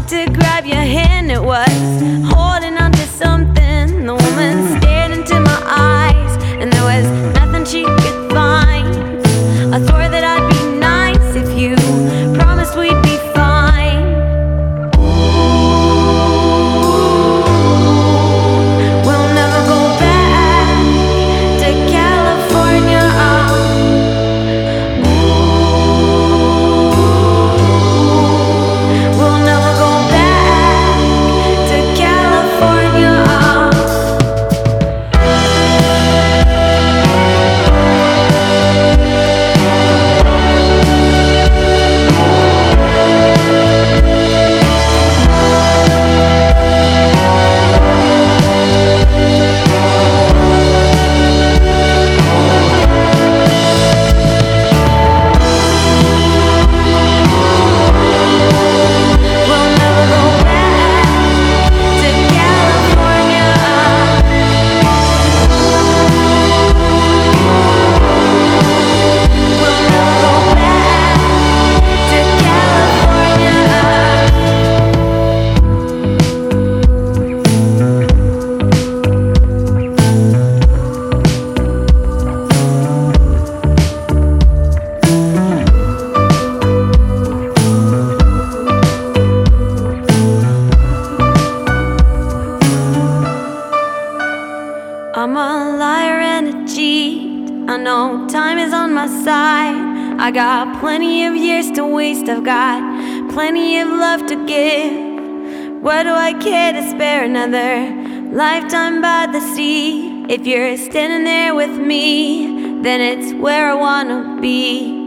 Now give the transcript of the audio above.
wanted to grab your hand, it was holding on to something. The woman stared into my eyes, and there was nothing she could find. I swore that I'd be nice if you promised we'd be fine. We'll never go back to California. We'll never go back to California. I'm a liar and a cheat. I know time is on my side. I got plenty of years to waste. I've got plenty of love to give. What do I care to spare another lifetime by the sea? If you're standing there with me, then it's where I wanna be.